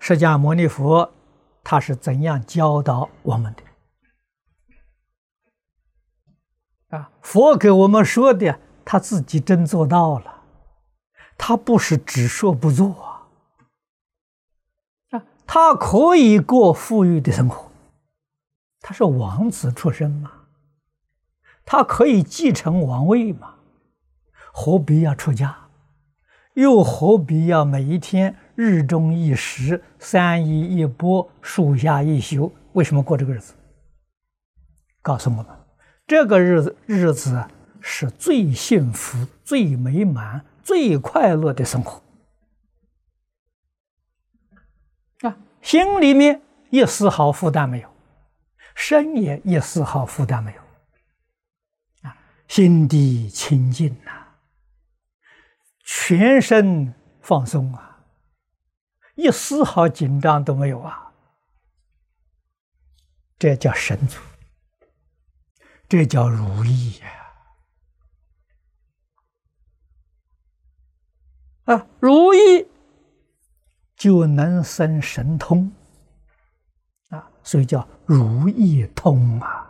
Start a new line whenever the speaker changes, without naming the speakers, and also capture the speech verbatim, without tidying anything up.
释迦牟尼佛他是怎样教导我们的？啊，佛给我们说的，他自己真做到了，他不是只说不做啊，啊，他可以过富裕的生活，他是王子出身嘛，他可以继承王位嘛，何必要出家？又何必要每一天日中一食，三衣一钵，树下一宿？为什么过这个日子？告诉我们，这个日子日子是最幸福、最美满、最快乐的生活啊！心里面一丝毫负担没有，身也一丝毫负担没有啊！心地清净呐、啊，全身放松啊，一丝毫紧张都没有啊！这叫神足，这叫如意呀！啊，如意就能生神通啊，所以叫如意通啊。